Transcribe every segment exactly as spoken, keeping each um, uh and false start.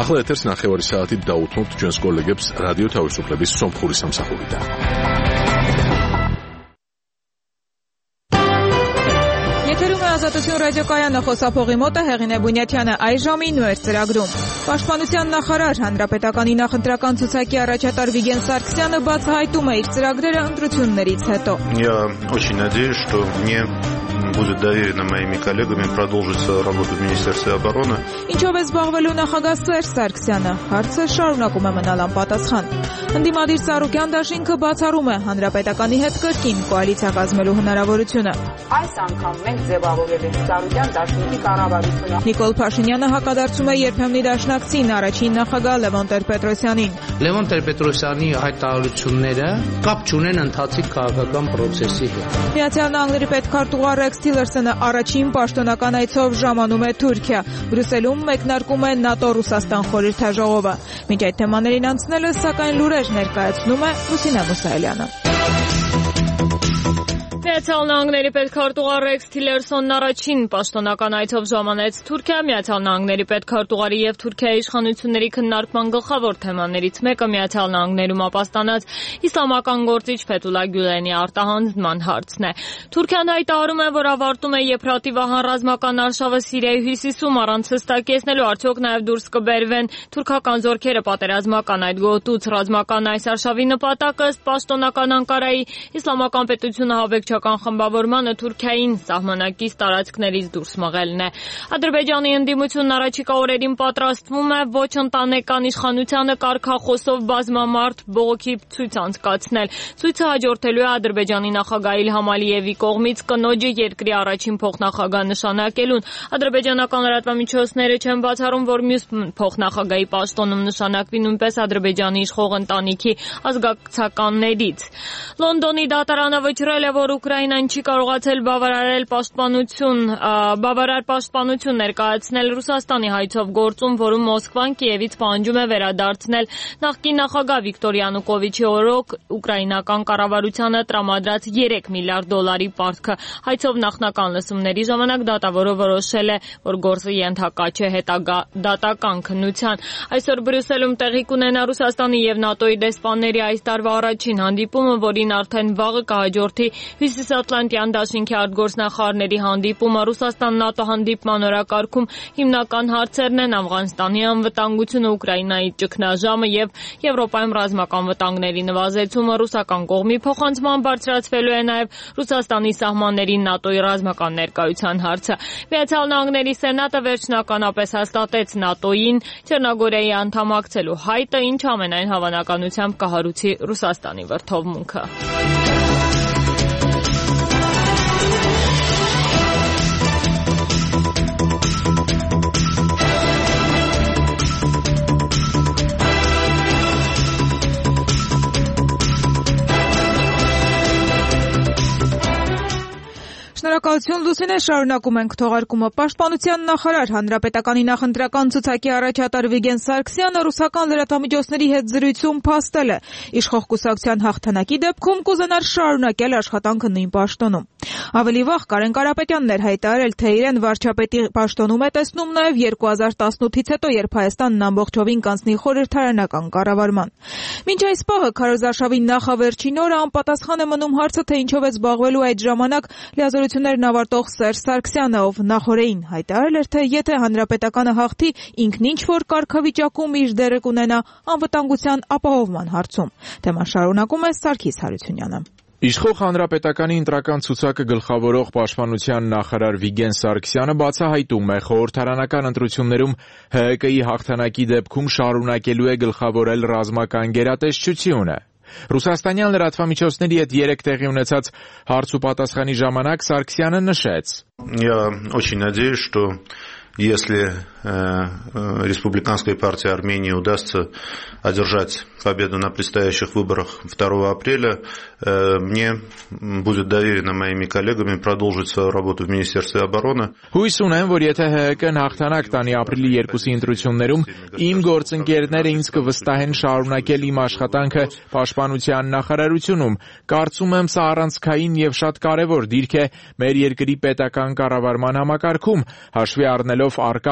ახლა ეთერს ნახევარი საათით დაუთმობთ ჩვენს კოლეგებს რადიო თავისუფლების სომხური სამსახურიდან. Ազատություն ռադիոկայանը խոսափողի մոտ է Հեղինե Բունյաթյանը այժմի նույն ծրագրում։ Պաշտպանության նախարար հանրապետականի նախընտրական ցուցակի առաջատար Վիգեն Սարգսյանը բացահայտում է իր ծրագրերը ընտրություններից հետո։ Я очень надеюсь, что мне будет доверено моими коллегами продолжить свою работу в Министерстве обороны. Ինչով է զբաղվելու նախագահ Սերժ Սարգսյանը, հարցը շարունակում է մնալ անպատասխան։ Ընդդիմադիր Սարոկյան դաշինքը բացառում է հանրապետականի հետ կրկին կոալիցիա կազմելու հնարավորությունը։ Այս անգամ մենք ձևավորել ենք Սարոկյան դաշինքի կառավարությունը։ Նիկոլ Փաշինյանը հակադարձում է երբեմնի դաշնակցին առաջին նախագահ Լևոն Տեր-Պետրոսյանին։ Լևոն Տեր-Պետրոսյանի հայտարարությունները կապ չունեն ընթացիկ քաղաքական process-ի հետ։ Միացյալ Նահանգների պետքարտուղար Ռեքս Թիլերսոնը առաջին պաշտոնական այցով ժամանում է Թուրքիա։ Բրյուսելում մեկնարկում է ՆԱՏՕ-Ռուսաստան խորհրդաժողովը։ Մինչ այդ թեմաներին անցնելը, սակայն լուրեր ներկայացնում է Լուսինե Մուսայելյանը։ Միացյալ Նահանգների պետքարտուղար Ռեքս Թիլերսոնն առաջին պաշտոնական այցով ժամանեց Թուրքիա։ Միացյալ Նահանգների պետքարտուղարի եւ Թուրքիայի իշխանությունների քննարկման գլխավոր թեմաներից մեկը Միացյալ Նահանգներում ապաստանած իսլամական գործիչ Ֆեթուլա Գյուլենի արտահանձնման հարցն է։ Թուրքիան հայտարարում է, որ ավարտում է Եփրատի վահան ռազմական արշավը Սիրիայի հյուսիսում առանց հստակեցնելու, արդյոք նաեւ դուրս կբերվեն թուրքական զորքերը պատերազմական այդ գոտուց։ Ռազմական այս արշավի նպատակը ըստ պաշտոնական Անկարայի իսլամական պետությունը հավեկչական խմբավորմանը Թուրքիային սահմանակից տարածքներից դուրս մղելն է։ Ադրբեջանի ընդդիմությունն առաջիկա օրերին պատրաստվում է ոչ ընտանեկան իշխանությանը կարգախոսով բազմամարդ բողոքի ցույց անցկացնել։ Ցույցը հաջորդելու է Ադրբեջանի նախագահ Իլհամ Ալիևի կողմից կնոջը երկրի առաջին փոխնախագահ նշանակելուն։ Ադրբեջանական լրատվամիջոցները չեն բացառում, որ մյուս փոխնախագահի պաշտոնում նշանակվի նույնպես Ադրբեջանի իշխող ընտանիքի ազգակցականներից։ Լոնդոնի դատարանը վճռել է, որ Ուկրաինան չի կարողացել բավարարել պաշտպանություն, բավարար պաշտպանություն ներկայացնել Ռուսաստանի հայցով գործում, որում Մոսկվան Կիևից պահանջում է վերադարձնել նախկին նախագահ Վիկտոր Յանուկովիչի օրոք ուկրաինական կառավարությանը տրամադրած երեք միլիարդ դոլարի պարտքը։ Հայցով նախնական լսումների ժամանակ դատավորը որոշել է, որ գործը ենթակա չէ հետագա դատական քննության։ Այսօր Բրյուսելում տեղի կունենա Ռուսաստանի եւ ՆԱՏՕ-ի դեսպանների այս տարվա առաջին հանդիպումը, որին արդեն վաղը կհաջորդի Հյուսիսատլանտյան դաշինքի արտգործնախարարների հանդիպումը։ Ռուսաստան-ՆԱՏՕ հանդիպման օրակարգում հիմնական հարցերն են Աֆղանստանի անվտանգությունը, Ուկրաինայի ճգնաժամը եւ Եվրոպայում ռազմական վտանգների նվազեցումը։ Ռուսական կողմի փոխանցման բարձրացվելու է նաեւ Ռուսաստանի սահմաններին ՆԱՏՕ-ի ռազմական ներկայության հարցը։ Միացյալ Նահանգների Սենատը վերջնականապես հաստատեց ՆԱՏՕ-ին Չեռնոգորիայի անդամակցելու հայտը, ինչը ամենայն հավանականությամբ կհարուցի Ռուսաստանի վրդովմունքը։ Շնորհակալություն Լուսինե, շարունակում ենք թողարկումը։ Պաշտպանության նախարար հանրապետականի նախընտրական ցուցակի առաջատար Վիգեն Սարգսյանը ռուսական լրատվամիջոցների հետ զրույցում փաստել է իշխող կուսակցության հաղթանակի դեպքում կուզենար շարունակել աշխատանքը նույն պաշտոնում։ Ավելի վաղ Կարեն Կարապետյանն էր հայտարարել, թե իրեն վարչապետի պաշտոնում է տեսնում նաև երկու հազար տասնութից հետո, երբ Հայաստանն ամբողջովին կանցնի խորհրդարանական կառավարման։ Մինչ այս պահը քարոզարշավի նախավերջին օրը անպատասխան է մնում հարցը, թե ինչով է զբաղվելու այդ ժամանակ լիազորություններն ավարտող Սերժ Սարգսյանը, ով նախորդին հայտարարել էր, թե եթե հանրապետականը հաղթի, ինքն ինչ որ կարգավիճակում իր դերը կունենա անվտանգության ապահովման հարցում։ Թեման շարունակում է Սարգիս Հարությունյանը։ Իշխող հանրապետականի ընտրական ցուցակը գլխավորող պաշտպանության նախարար Վիգեն Սարգսյանը բացահայտում է խորհրդարանական ընտրություններում ՀՀԿ-ի հաղթանակի դեպքում շարունակելու է գլխավորել ռազմական գերատեսչությունը։ Ռուսաստանյան լրատվամիջոցների հետ երեք տեղի ունեցած հարց ու պատասխանի ժամանակ Սարգսյանը նշեց. Я очень надеюсь, что если э, республиканской партии Армении удастся одержать победу на предстоящих выборах второго апреля, э, мне будет доверено моими коллегами продолжить свою работу в Министерстве обороны. Հույս ունեմ, որ եթե ՀՀԿ-ն հաղթանակ տանի ապրիլի երկուսի ընտրություններում, իմ գործընկերները ինձ կվստահեն շարունակել իմ աշխատանքը պաշտպանության նախարարությունում։ Կարծում եմ, սա առանցքային եւ շատ կարեւոր դիրք է մեր երկրի պետական կառավարման համակարգում, հաշվի առնելով առկա մարտահրավերները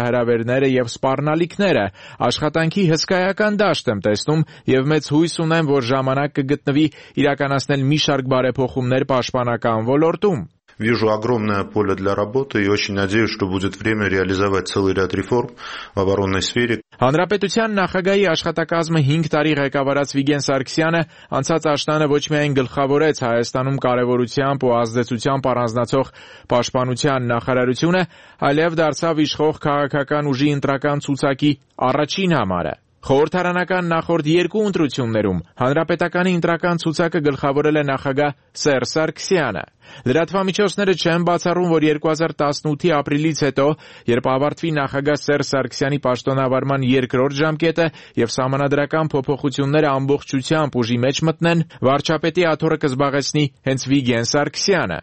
մարտահրավերները եւ սպառնալիքները։ Աշխատանքի հսկայական դաշտ եմ տեսնում եւ մեծ հույս ունեմ, որ ժամանակ կգտնվի իրականացնել մի շարք բարեփոխումներ պաշտպանական ոլորտում։ Вижу огромное поле для работы и очень надеюсь, что будет время реализовать целый ряд реформ в оборонной сфере. Հանրապետության նախագահի աշխատակազմը հինգ տարի ղեկավարած Վիգեն Սարգսյանը անցած աշնանը ոչ միայն գլխավորեց Հայաստանում կարևորությամբ ու ազդեցությամբ առանձնացող պաշտպանության նախարարությունը, այլև դարձավ իշխող քաղաքական ուժի ընտրական ցուցակի առաջին համարը։ Խորհրդարանական նախորդ երկու ընտրություններում հանրապետականի ընտրական ցուցակը գլխավորել է նախագահ Սերժ Սարգսյանը։ Լրատվամիջոցները չեն բացառում, որ երկու հազար տասնութի ապրիլից հետո, երբ ավարտվի նախագահ Սերժ Սարգսյանի պաշտոնավարման երկրորդ ժամկետը եւ սահմանադրական փոփոխությունները ամբողջությամբ ուժի մեջ մտնեն, վարչապետի աթոռը կզբաղեցնի հենց Վիգեն Սարգսյանը։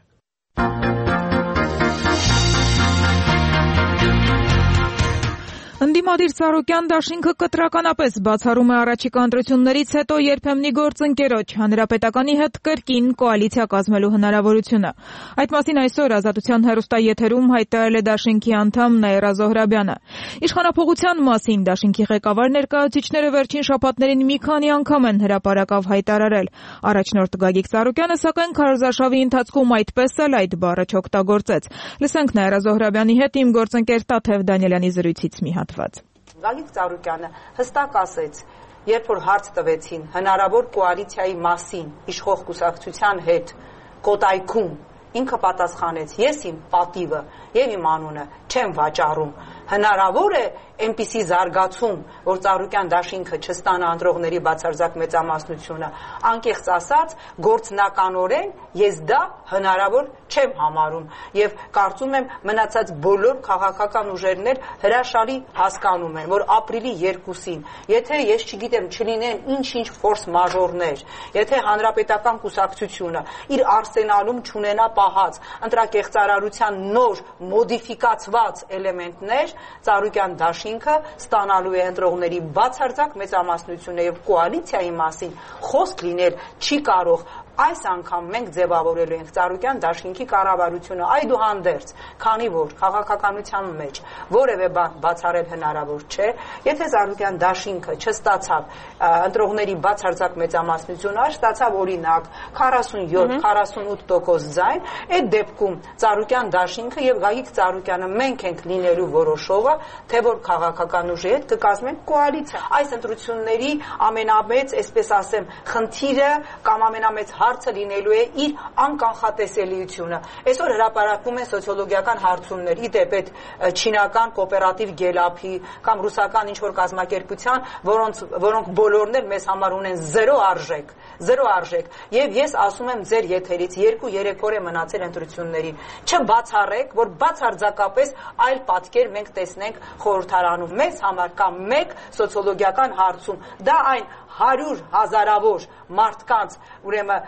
Ընդդիմադիր Սարոկյան դաշինքը կտրականապես բացառում է առաջիկա ընտրություններից հետո երբեմնի գործընկերոջ հանրապետականի հետ կրկին կոալիցիա կազմելու հնարավորությունը։ Այդ մասին այսօր Ազատության հեռուստաեթերում հայտարարել է դաշինքի անդամ Նաիրա Զոհրաբյանը։ Իշխանափոխության մասին դաշինքի ղեկավար ներկայացուցիչները վերջին շաբաթներին մի քանի անգամ են հրապարակավ հայտարարել։ Առաջնորդ Գագիկ Սարոկյանը սակայն քարոզարշավի ընթացքում այդպես էլ այդ բառը չօգտագործեց։ Լսենք Նաիրա Զոհրաբյանի հետ իմ գործընկեր Տաթև Դանիելյանի զրույցից մի հատ։ Գագիկ Ծառուկյանը հստակ ասեց, երբ որ հարց տվեցին հնարավոր կոալիցիայի մասին իշխող կուսակցության հետ Կոտայքում, ինքը պատասխանեց. ես իմ պատիվը եւ իմ անունը չեմ վաճառում։ Հնարավոր է այնպիսի զարգացում, որ Ծառուկյան դաշինքը չստանա ընտրողների բացարձակ մեծամասնությունը, անկեղծ ասած, գործնականորեն ես դա հնարավոր չեմ համարում եւ կարծում եմ մնացած բոլոր քաղաքական ուժերն էլ հրաշալի հասկանում են, որ ապրիլի երկուսին, եթե ես չգիտեմ, չլինեն ինչ-ինչ ֆորս մաժորներ, եթե հանրապետական կուսակցությունը իր արսենալում չունենա պահած ընտրակեղծարարության նոր մոդիֆիկացված էլեմենտներ, Ծառուկյան դաշինքը ստանալու է ընտրողների բացարձակ մեծամասնությունը եւ կոալիցիայի մասին խոսք լինել չի կարող։ Այս անգամ մենք ձևավորելու ենք Ծառուկյան դաշինքի կառավարությունը այդուհանդերձ, քանի որ քաղաքականության մեջ որևէ բան բացառել հնարավոր չէ, եթե Ծառուկյան դաշինքը չստացավ ընտրողների բացարձակ մեծամասնությունը, ստացավ օրինակ քառասունյոթ քառասունութ տոկոս ձայն, այդ դեպքում Ծառուկյան դաշինքը եւ Գագիկ Ծառուկյանը մենք ենք լինելու որոշողը, թե որ քաղաքական ուժի հետ կկազմեն կոալիցիա։ Այս ընտրությունների ամենամեծ, այսպես ասեմ, խնդիրը կամ ամենամեծ հարցը լինելու է իր անկանխատեսելիությունը։ Այսօր հրապարակվում են սոցիոլոգիական հարցումներ, իդեպ այդ չինական կոոպերատիվ գելափի կամ ռուսական ինչ-որ կազմակերպության, որոնց որոնք բոլորն էլ մեզ համար ունեն զերո արժեք, զերո արժեք։ Եվ ես ասում եմ ձեր եթերից երկու-երեք օր է մնացել ընտրություններին։ Չբացառեք, որ բացարձակապես այլ պատկեր մենք տեսնենք խորհրդարանում։ Մեզ համար կա մեկ սոցիոլոգիական հարցում։ Դա այն հարյուր հազարավոր մարդկանց, ուրեմն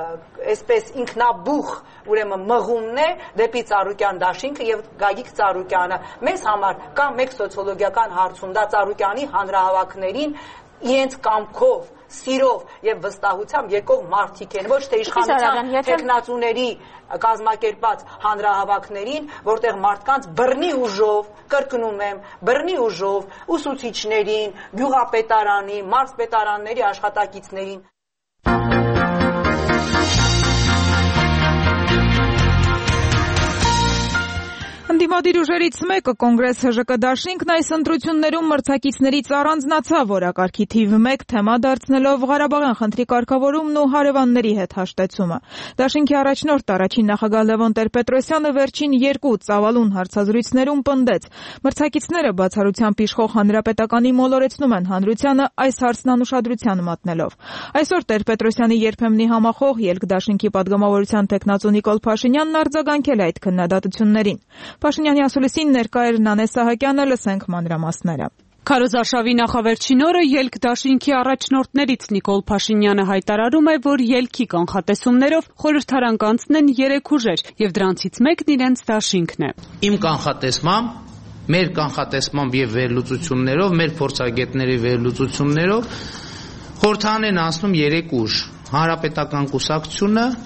այսպես ինքնաբուխ, ուրեմն մղումն է դեպի Ծառուկյան դաշինքը եւ Գագիկ Ծառուկյանը։ Մեզ համար կա մեկ սոցիոլոգիական հարցում, դա Ծառուկյանի հանրահավաքներին իրենց կամքով, սիրով եւ վստահությամբ եկող մարդիկ են, ոչ թե իշխանության տեխնացուների կազմակերպած հանրահավաքներին, որտեղ մարդկանց բռնի ուժով, կրկնում եմ, բռնի ուժով ուսուցիչներին, գյուղապետարանի, մարզպետարանների աշխատակիցներին Ընդդիմադիր ուժերից մեկը Կոնգրես ՀԺԿ դաշինքն այս ընտրություններում մրցակիցներից առանձնացավ օրակարգի թիվ մեկ թեմա դարձնելով Ղարաբաղյան խնդրի կարգավորումն ու հարևանների հետ հաշտեցումը։ Դաշինքի առաջնորդ առաջին նախագահ Լևոն Տեր-Պետրոսյանը վերջին երկու ծավալուն հարցազրույցներում պնդեց. մրցակիցները բացառությամբ իշխող հանրապետականի մոլորեցնում են հանրությանը այս հարցն անուշադրության մատնելով։ Այսօր Տեր-Պետրոսյանի երբեմնի համախոհ ելք դաշինքի падգամավորության տեխնացու Նիկոլ Փաշինյանն արձագանքել է այդ քննադատություններին։ Փաշինյանի ասուլիսին ներկա էր Նանե Սահակյանը, լսենք մանրամասները։ Քարոզարշավի նախավերջին օրը ելք դաշինքի առաջնորդներից Նիկոլ Փաշինյանը հայտարարում է, որ ելքի կանխատեսումներով խորհրդարան կանցնեն երեք ուժեր եւ դրանցից մեկն իրենց դաշինքն է։ Իմ կանխատեսմամբ, մեր կանխատեսմամբ եւ վերլուծություններով, մեր փորձագետների վերլուծություններով խորհրդարան են անցնում երեք ուժ՝ Հանրապետական կուսակցությունը,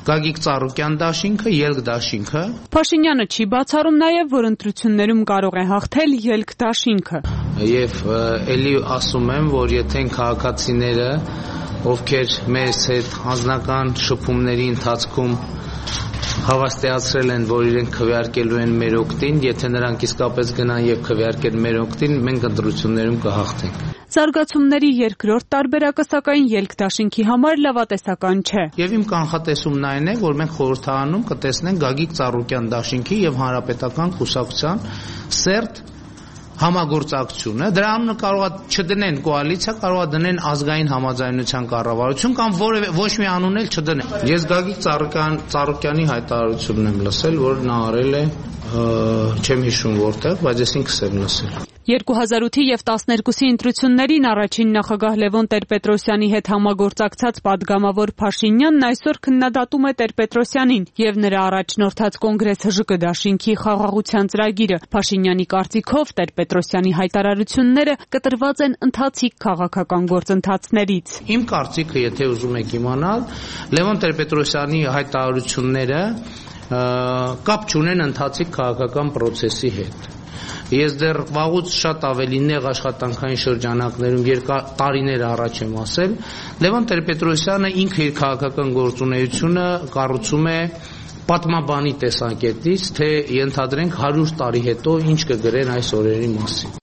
Գագիկ Ծառուկյան դաշինքը, ելք դաշինքը։ Փաշինյանը չի բացառում նաև, որ ընտրություններում կարող է հաղթել ելք դաշինքը։ Եվ ելի ասում եմ, որ եթե քաղաքացիները, ովքեր մեզ հետ անձնական շփումների ընթացքում հավաստիացրել են, որ իրենք քվեարկելու են մեր օգտին, եթե նրանք իսկապես գնան եւ քվեարկեն մեր օգտին, մենք ընտրություններում կհաղթենք։ Զարգացումների երկրորդ տարբերակը սակայն ելք դաշինքի համար լավատեսական չէ։ Եվ իմ կանխատեսումն այն է, որ մենք խորհրդարանում կտեսնենք Գագիկ Ծառուկյան դաշինքի եւ Հանրապետական կուսակցության սերտ համագործակցությունը, դրա անունը կարող է չդնեն կոալիցիա, կարող է դնեն ազգային համաձայնության կառավարություն կամ որևէ ոչ մի անուն էլ չդնեն։ Ես Գագիկ Ծառուկյան Ծառուկյանի հայտարարությունն եմ լսել, որ նա արել է, չեմ հիշում որտեղ, բայց ես ինքս եմ լսել։ երկու հազար ութի եւ տասներկուսի ընտրություններին առաջին նախագահ Լևոն Տեր-Պետրոսյանի հետ համագործակցած падգամավոր Փաշինյանն այսօր քննադատում է Տեր-Պետրոսյանին եւ նրա առաջնորդած կոնգրես ՀԺԿ դաշինքի խաղաղության ծրագիրը։ Փաշինյանի կարծիքով Տեր-Պետրոսյանի հայտարարությունները կտրված են ընթացիկ քաղաքական գործընթացներից։ Իմ կարծիքը, եթե ուզում եք իմանալ, Լևոն Տեր-Պետրոսյանի հայտարարությունները կապ չունեն ընթացիկ քաղաքական process-ի հետ։ Ես դեռ վաղուց շատ ավելի նեղ աշխատանքային շրջանակներում երկար տարիներ առաջ եմ ասել, Լևոն Տեր-Պետրոսյանը ինքը իր քաղաքական գործունեությունը կառուցում է պատմաբանի տեսանկյունից, թե ենթադրենք հարյուր տարի հետո ինչ կգրեն այս օրերի մասին։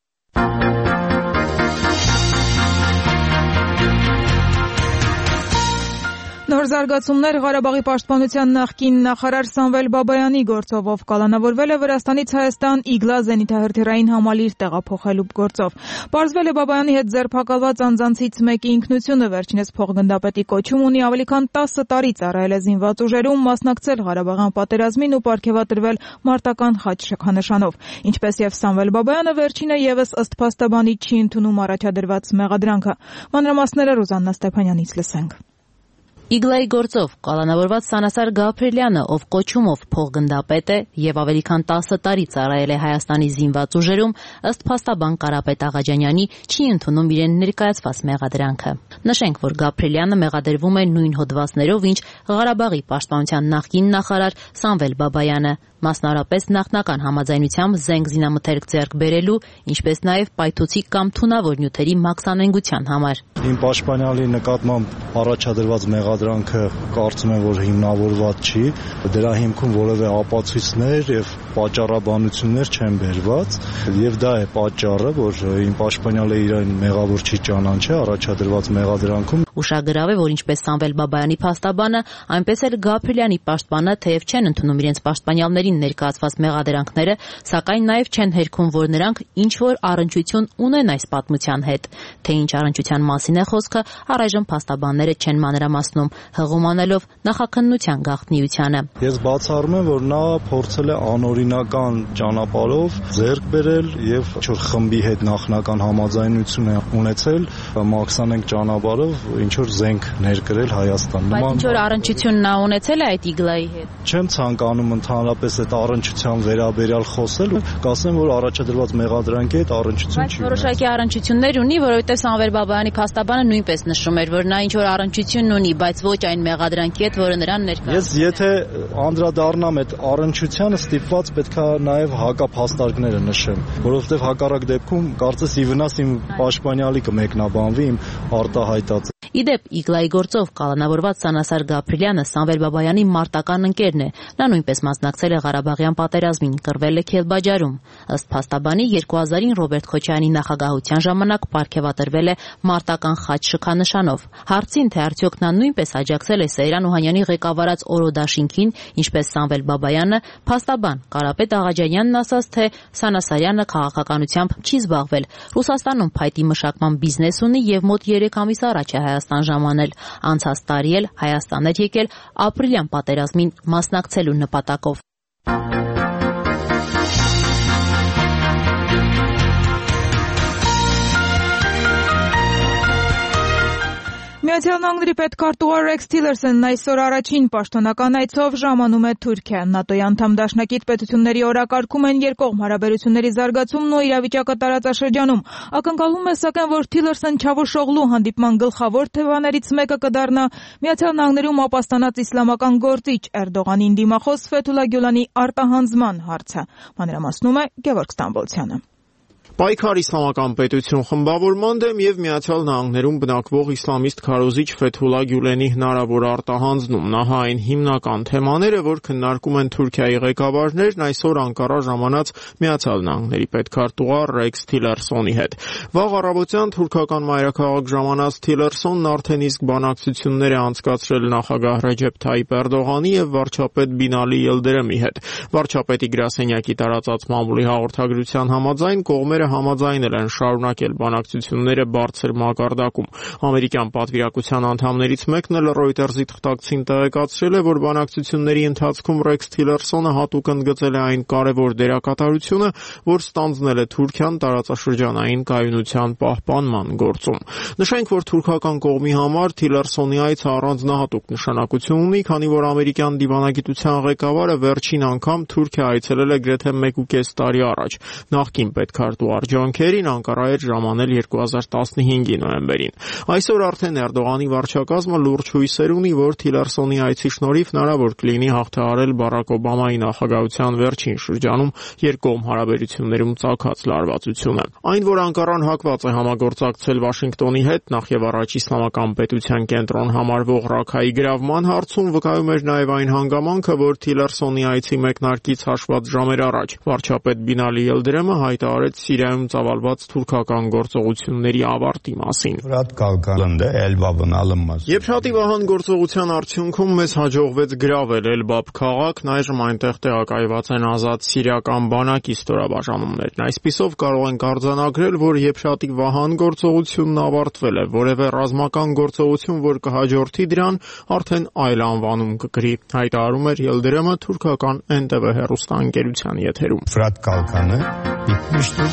Նոր զարգացումներ Ղարաբաղի պաշտպանության նախկին նախարար Սամվել Բաբայանի գործով, ով կալանավորվել է Վրաստանից Հայաստան Իգլա զենիթահրթիռային համալիր տեղափոխելու գործով։ Պարզվել է Բաբայանի հետ ձերբակալված անձանցից մեկի ինքնությունը, վերջինս փոխգնդապետի կոչում ունի, ավելի քան տասը տարի ծառայել է զինված ուժերում, մասնակցել Ղարաբաղյան պատերազմին ու պարգևատրվել մարտական խաչ շքանշանով։ Ինչպես եւ Սամվել Բաբայանը, վերջինը եւս ըստ փաստաբանի չի ընդունում առաջադրված մեղադրանքը։ Մանրամասները Ռուզաննա Ստեփանյանից լսենք։ Իգլայի գործով կալանավորված Սանասար Գաբրելյանը, ով կոչումով փոխգնդապետ է եւ ավելի քան տասը տարի ծառայել է Հայաստանի զինված ուժերում, ըստ փաստաբան Կարապետ Աղաջանյանի, չի ընդունում իրեն ներկայացված մեղադրանքը։ Նշենք, որ Գաբրելյանը մեղադրվում է նույն հոդվածներով, ինչ Ղարաբաղի պաշտպանության նախկին նախարար Սամվել Բաբայանը, մասնարարպես նախնական համաձայնությամբ զենք զինամթերք ձեռք բերելու, ինչպես նաև պայթուցիկ կամ թունավոր նյութերի մաքսանենգության համար։ Իմ պաշտպանյալի նկատմամբ առաջադրված մեղադրանքը կարծում եմ, որ հիմնավորված չի, դրա հիմքում որևէ ապացույցներ եւ պատճառաբանություններ չեն բերված, եւ դա է պատճառը, որ իմ պաշտպանյալը իրեն մեղավոր չի ճանաչել առաջադրված մեղադրանքում։ Ուշագրավ է, որ ինչպես Սամվել Բաբայանի փաստաբանը, այնպես էլ Գաբրելյանի պաշտպանը թեև չեն ընդունում իրենց պաշտպանյալների ներկայացված մեղադրանքները, սակայն նաև չեն հերքում, որ նրանք ինչ-որ առնչություն ունեն այս պատմության հետ։ Թե ինչ առնչության մասին է խոսքը, առայժմ փաստաբանները չեն մանրամասնում, հղում անելով նախաքննության գաղտնիությանը։ Ես բացառում եմ, որ նա փորձել է անօրինական ճանապարհով ձեռք բերել եւ ինչ-որ խմբի հետ նախնական համաձայնություն է ունեցել մաքսանենք ճանապարհով ինչ-որ զենք ներկրել Հայաստան։ Բայց ինչ-որ առնչություն նա ունեցել է այդ Իգլայի հետ։ Չեմ ցանկանում ընդհանրապես այդ առնչության վերաբերյալ խոսել, կասեմ, որ առաջադրված մեղադրանքի հետ առնչություն չի։ Բայց որոշակի առնչություններ ունի, որովհետև Սամվել Բաբայանի փաստաբանը նույնպես նշում էր, որ նա ինչ-որ առնչություն ունի, բայց ոչ այն մեղադրանքի հետ, որը նրան ներկայացնում։ Ես եթե անդրադառնամ այդ առնչությանը, ստիպված պետք է նաև հակափաստարկները նշեմ, որովհետև հակառակ դեպքում կարծես ի վնաս իմ պաշտպանյալի կմեկնաբանվի իմ արտահայտած։ Իդեպ Իգլայի գործով կալանավորված Սանասար Գաբրելյանը Սամվել Բաբայանի մարտական ընկերն է։ Նա նույնպես մասնակցել է Ղարաբաղյան պատերազմին, կռվել է Քելբաջարում։ Ըստ փաստաբանի երկու հազարին Ռոբերտ Քոչարյանի նախագահության ժամանակ պարգևատրվել է մարտական խաչ շքանշանով։ Հարցին, թե արդյոք նա նույնպես աջակցել է Սեյրան Օհանյանի ղեկավարած Օրոդաշինքին, ինչպես Սամվել Բաբայանը, փաստաբան Կարապետ Աղաջանյանն ասաց, թե Սանասարյանը քաղաքականությամբ չի զբաղվել։ Ռուսաստանում փայտի մշակման բիզնես ունի եւ մոտ երեք ամիս առաջ է Հայաստան ժամանել։ Անցած տարի էլ Հայաստան էր եկել ապրիլյան պատերազմին մասնակցելու նպատակով։ Միացյալ Նահանգների պետքարտուղար Ռեքս Թիլերսոնն այսօր առաջին պաշտոնական այցով ժամանում է Թուրքիա։ ՆԱՏՕ-ի անդամ դաշնակից պետությունների օրակարգում են երկկողմ հարաբերությունների զարգացումն ու իրավիճակը տարածաշրջանում։ Ակնկալվում է սակայն, որ Թիլերսոն Չավուշօղլու հանդիպման գլխավոր թեմաներից մեկը կդառնա Միացյալ Նահանգներում ապաստանած իսլամական գործիչ Էրդողանին դիմախոս Ֆեթուլա Գյուլանի արտահանձման հարցը։ Մանրամասնում է Գևորգ Ստամբոլցյանը։ Պայքար իսլամական պետություն խմբավորման դեմ եւ Միացյալ Նահանգներում բնակվող իսլամիստ քարոզիչ Ֆեթուլա Գյուլենի հնարավոր արտահանձնում նա այն հիմնական թեմաները, որ քննարկում են Թուրքիայի ղեկավարներն այսօր Անկարա ժամանած Միացյալ Նահանգների պետքարտուղար Ռեքս Թիլերսոնի հետ։ Վաղ առավոտյան թուրքական մայրաքաղաք ժամանած Թիլերսոնն արդեն իսկ բանակցություններ է անցկացրել նախագահ Ռեջեփ Թայիպ Էրդողանի եւ վարչապետ Բինալի Ելդերեմի հետ։ Վարչապետի գրասենյակի տարածած մամուլի հաղորդագրության համաձայն կողմերը համաձայնել են շարունակել բանակցությունները բարձր մակարդակում։ Ամերիկյան պատվիրակության անդամներից մեկն էլ Reuters-ի թղթակցին տեղեկացրել է, որ բանակցությունների ընթացքում Ռեքս Թիլերսոնը հատուկ ընդգծել է այն կարևոր դերակատարությունը, որ ստանձնել է Թուրքիան տարածաշրջանային կայունության պահպանման գործում։ Նշենք, որ թուրքական կողմի համար Թիլերսոնի այցը առանձնահատուկ նշանակություն ունի, քանի որ ամերիկյան դիվանագիտության ղեկավարը վերջին անգամ Թուրքիա այցելել է գրեթե մեկ ու կես տարի առաջ։ Նախկին պետքարտուղար Ջոն Քերին Անկարա էր ժամանել երկու հազար տասնհինգի նոյեմբերին։ Այսօր արդեն Էրդողանի վարչակազմը լուրջ հույսեր ունի, որ Թիլերսոնի այցի շնորհիվ հնարավոր կլինի հաղթահարել Բարակ Օբամայի նախագահության վերջին շրջանում երկկողմ հարաբերություններում ծագած լարվածությունը։ Այն, որ Անկարան հակված է համագործակցել Վաշինգտոնի հետ, նախ եւ առաջ իսլամական պետության կենտրոն համարվող Ռաքայի գրավման հարցում, վկայում էր նաեւ այն հանգամանքը, որ Թիլերսոնի այցի մեկնարկից հաշված ժամեր առաջ վարչապետ Բինալի Ելդերեմը հայտարարեց Սիրիայում ծավալված թուրքական գործողությունների ավարտի մասին։ Եփրատի վահան գործողության արդյունքում մեզ հաջողվեց գրավել Էլբաբ քաղաքն, այժմ այնտեղ տեղակայված են ազատ սիրիական բանակի ստորաբաժանումներն։ Այսպիսով կարող ենք արձանագրել, որ Եփրատի վահան գործողությունն ավարտվել է, որևէ ռազմական գործողություն, որ կհաջորդի դրան, արդեն այլ անվանում կկրի, հայտարարում էր Ելդերեմը թուրքական Էն Տե Վե հեռուստաընկերության եթերում։ Ֆրատ կալկանը bitmiştir.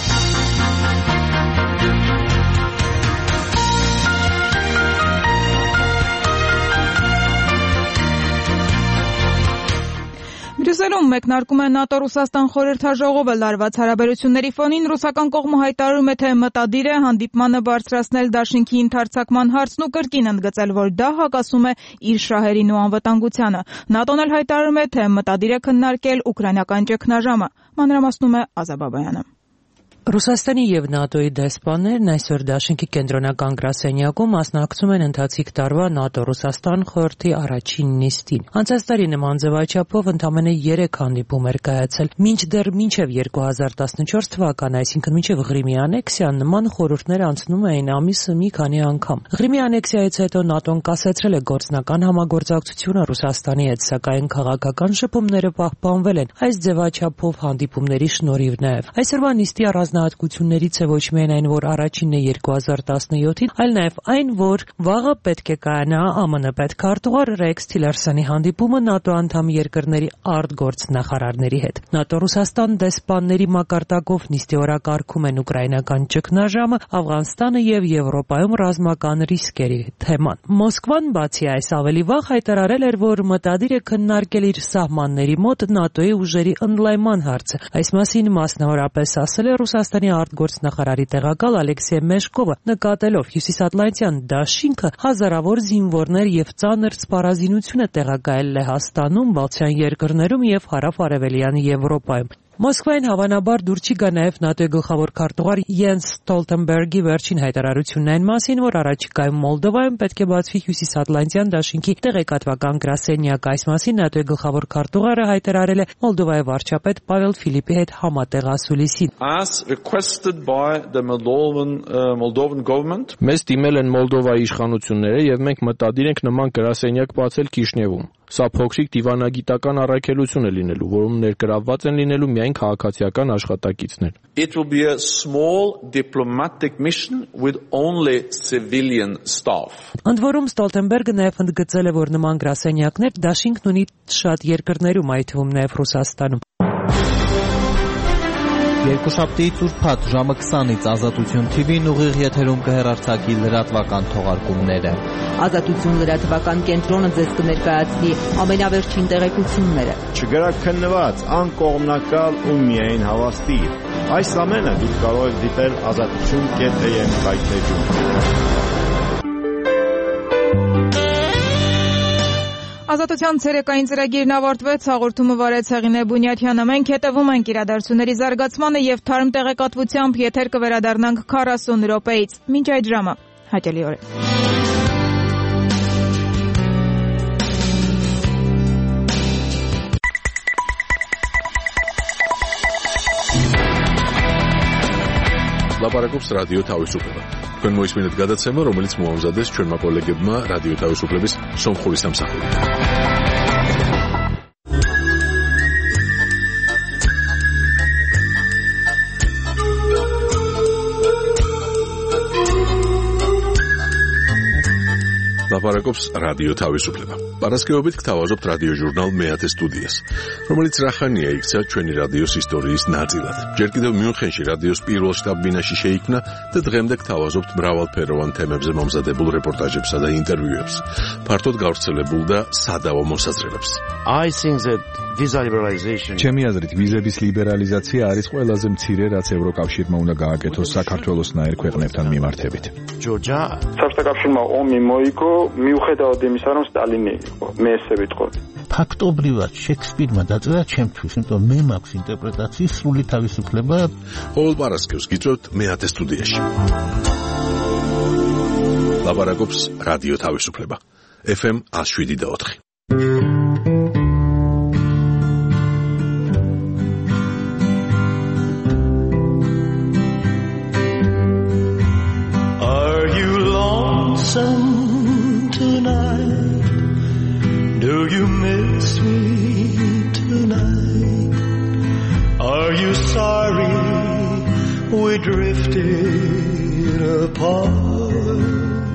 Բրյուսելում մեկնարկում է ՆԱՏՕ-Ռուսաստան խորհրդաժողովը լարված հարաբերությունների ֆոնին ռուսական կողմը հայտարարում է, թե մտադիր է հանդիպմանը բարձրացնել դաշինքի ընդարձակման հարցն ու կրկին ընդգծել, որ դա հակասում է իր շահերին ու անվտանգությանը։ ՆԱՏՕ-ն էլ հայտարարում է, թե մտադիր է քննարկել ուկրաինական ճգնաժամը։ Մանրամասնում է Ազաբաբայանը։ Ռուսաստանի եւ ՆԱՏՕ-ի դեսպաններն այսօր դաշինքի կենտրոնական գրասենյակում մասնակցում են ընթացիկ տարվա ՆԱՏՕ-Ռուսաստան խորհրդի առաջին նիստին։ Անցած տարի նման ձևաչափով ընդամենը երեք հանդիպում էր կայացել։ Մինչդեռ մինչև երկու հազար տասնչորս թվականը, այսինքն մինչև Ղրիմի անեքսիան, նման խորհուրդներ անցնում էին ամիսը մի քանի անգամ։ Ղրիմի անեքսիայից հետո ՆԱՏՕ-ն կասեցրել է գործնական համագործակցությունը Ռուսաստանի հետ, սակայն քաղաքական շփումները պահպանվել են այս ձևաչափով հանդիպումների շնորհիվ նաեւ։ Այսօրվա նիստի առանձնահատկություններից է ոչ միայն այն, որ առաջինն է երկու հազար տասնյոթին, այլ նաև այն, որ վաղը պետք է կայանա ԱՄՆ պետքարտուղար Ռեքս Թիլերսոնի հանդիպումը ՆԱՏՕ անդամ երկրների արտգործնախարարների հետ։ ՆԱՏՕ-Ռուսաստան դեսպանների մակարդակով նիստի օրակարգում են ուկրաինական ճգնաժամը, Աֆղանստանը եւ Եվրոպայում ռազմական ռիսկերի թեման։ Մոսկվան բացի այս ավելի վաղ հայտարարել էր, որ մտադիր է քննարկել իր սահմանների մոտ ՆԱՏՕ-ի ուժերի ընդլայնման հարցը։ Այս մասին մասնավորապես ասել է Ռուսաստանի արտգործնախարարի տեղակալ Ալեքսեյ Մեշկովը, նկատելով Հյուսիսատլանտյան դաշինքը հազարավոր զինվորներ եւ ծանր սպառազինություն է տեղակայել Լեհաստանում, Բալթյան երկրներում եւ հարավ-արևելյան Եվրոպայում։ Մոսկվային հավանաբար դուր չի գա նաև ՆԱՏՕ-ի գլխավոր քարտուղար Յենս Ստոլտենբերգի վերջին հայտարարությունն այն մասին, որ առաջիկայում Մոլդովայում պետք է բացվի Հյուսիսատլանտյան դաշինքի տեղեկատվական գրասենյակ։ Այս մասին ՆԱՏՕ-ի գլխավոր քարտուղարը հայտարարել է Մոլդովայի վարչապետ Պավել Ֆիլիպի հետ համատեղ ասուլիսին։ Մեզ դիմել են Մոլդովայի իշխանությունները եւ մենք մտադիր ենք նման գրասենյակ բացել Քիշնևում։ Սա փոքրիկ դիվանագիտական առաքելություն է լինելու, որում ներգրավված են լինելու միայն քաղաքացիական աշխատակիցներ։ It will be a small diplomatic mission with only civilian staff. Ընդ որում Ստոլտենբերգը նաև ընդգծել է, որ նման գրասենյակներ դաշինքն ունի շատ երկրներում, այդ թվում նաև Ռուսաստանում։ Երկուշաբթիից ուրբաթ ժամը քսանից Ազատություն թի վին ուղիղ եթերում կհեռարձակի լրատվական թողարկումները։ Ազատություն լրատվական կենտրոնը ձեզ կներկայացնի ամենավերջին տեղեկությունները։ Չգրաքննված, անկողմնակալ ու միայն հավաստի։ Այս ամենը դուք կարող եք դիտել ազատություն կետ am վայթեջում։ Ազատության ցերեկային ծրագիրն ավարտվեց, հաղորդումը վարեց Հեղինե Բունյաթյանը։ Մենք հետևում ենք իրադարձությունների զարգացմանը եւ թարմ տեղեկատվությամբ եթեր կվերադառնանք քառասուն րոպեից։ Մինչ այդ ժամը հաճելի օրեր։ Լապարակոպս ռադիո თავისუფლება. Თქვენ მოისმინეთ გადაცემა, რომელიც მოამზადეს ჩვენმა კოლეგებმა რადიო თავისუფლების სომხური სამსახურიდან. ლაპარაკობს რადიო თავისუფლება. Პარასკევობით გთავაზობთ რადიო ჟურნალ მეათე სტუდიას, რომელიც რახანია იქცა ჩვენი რადიოს ისტორიის ნაწილად. ჯერ კიდევ მიუნხენში რადიოს პირველ შტაბ-ბინაში შეიქმნა და დღემდე გთავაზობთ მრავალფეროვან თემებზე მომზადებულ რეპორტაჟებსა და ინტერვიუებს, ფართოდ გავრცელებულ და სადავო მოსაზრებებს. I think that visa liberalization ჩემი აზრით ვიზების ლიბერალიზაცია არის ყველაზე მცირე, რაც ევროკავშირმა უნდა გააკეთოს საქართველოსნაირ ქვეყნებთან მიმართებით. ჯორჯია საბჭოთა ომი მოიგო მიუხედავად იმისა, რომ სტალინი იყო, მე ესე ვიტყოდი. ფაქტობრივად შექსპირმა დაწერა ჩემთვის, იმიტომ მე მაქვს ინტერპრეტაციის სრული თავისუფლება. ყოველ პარასკევს გიწევთ მეათე სტუდიაში. ლაპარაკობს რადიო თავისუფლება. ეფ ემ one oh seven point four. Tonight, do you miss me tonight? Are you sorry we drifted apart?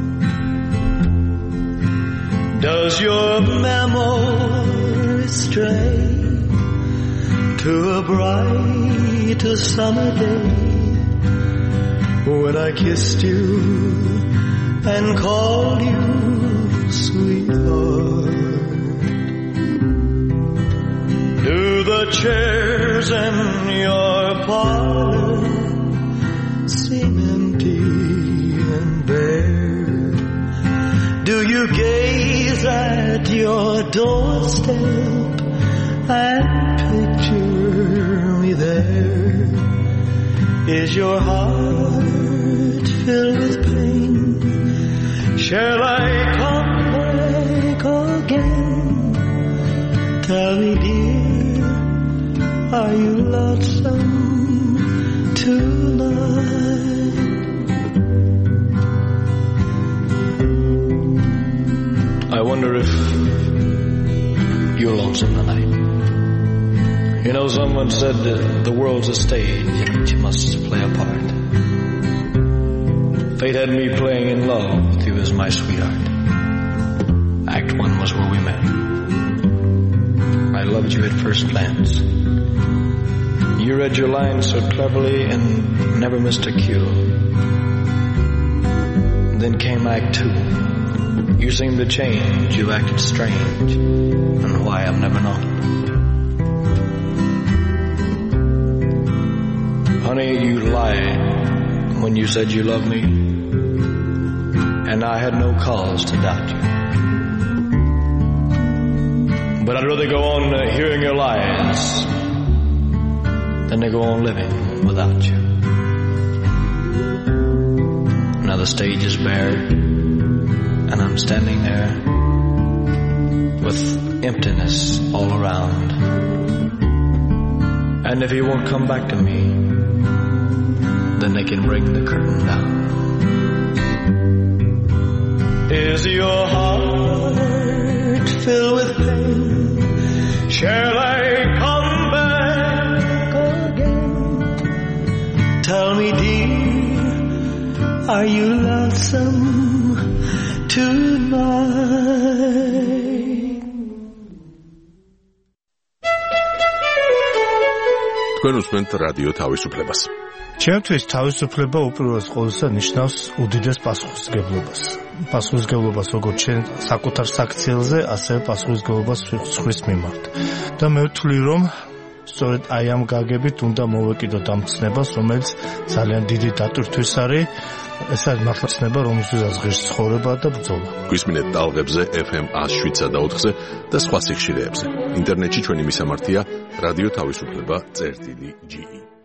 Does your memory stray to a bright summer day when I kissed you and called you sweetheart? Do the chairs in your parlor seem empty and bare? Do you gaze at your doorstep and picture me there? Is your heart filled with pain? Shall I come back again? Tell me, dear, are you lonesome tonight? I wonder if you're lonesome tonight. You know, someone said that the world's a stage in which you must play a part. Fate had me playing in love with you as my sweetheart. Act one was where we met. I loved you at first glance. You read your lines so cleverly and never missed a cue. Then came Act two. You seemed to change, you acted strange, and why I've never known. Honey, you lied when you said you loved me, and I had no cause to doubt you. But I'd rather go on uh, hearing your lies than to go on living without you. Now the stage is bare, and I'm standing there with emptiness all around. And if you won't come back to me, then they can bring the curtain down. Is your heart filled with pain? Shall I come back again? Tell me, dear, are you lonesome tonight? თქვენ უსმენთ რადიო თავისუფლებას. ჩემთვის თავისუფლება უპირველეს ყოვლისა ნიშნავს უდიდეს პასუხისმგებლობას. პასუხისმგებლობას როგორც ჩვენ საკუთარ საქციელზე, ასევე პასუხისმგებლობას სხვის მიმართ. და მე ვთვლი, რომ სწორედ აი ამ გაგებით უნდა მოვეკიდოთ ამ ცნებას, რომელიც ძალიან დიდი დატვირთვის არის. ეს არის მართლა ცნება, რომელსაც ღირს ცხოვრება და ბრძოლა. გვისმინეთ ტალღებზე ეფ ემ one oh seven point four-ზე და სხვა სიხშირეებზე. ინტერნეტში ჩვენი მისამართია რადიო თავისუფლება წერტილი ჯი ი.